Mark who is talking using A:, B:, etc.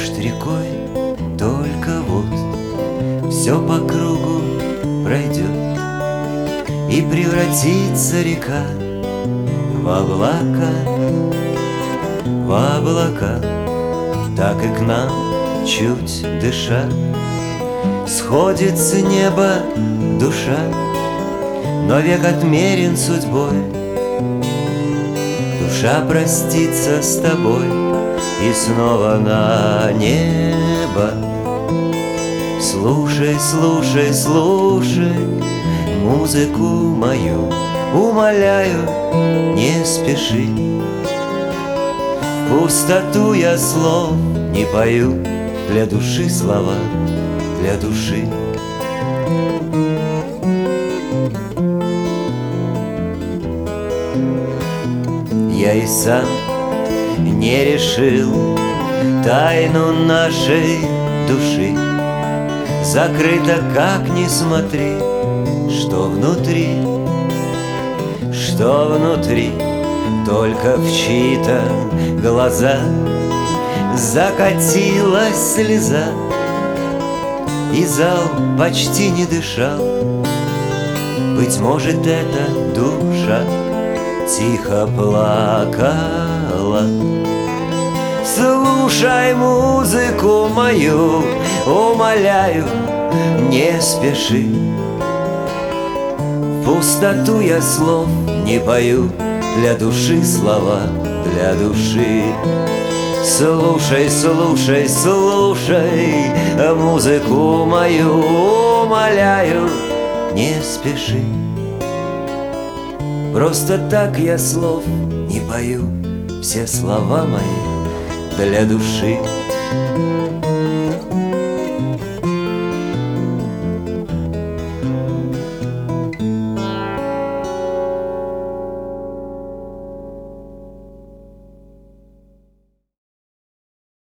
A: Может, рекой только вот все по кругу пройдет, и превратится река в облака, в облака. Так и к нам, чуть дыша, сходит с неба душа, но век отмерен судьбой. Душа простится с тобой и снова на небо. Слушай, слушай, слушай музыку мою, умоляю, не спеши. В пустоту я слов не пою, для души слова, для души. Я и сам не решил тайну нашей души. Закрыто, как ни смотри, что внутри, что внутри. Только в чьи-то глаза закатилась слеза, и зал почти не дышал. Быть может, эта душа тихо плакала. Слушай музыку мою, умоляю, не спеши. В пустоту я слов не пою, для души слова, для души. Слушай, слушай, слушай музыку мою, умоляю, не спеши. Просто так я слов не пою, все слова мои для души.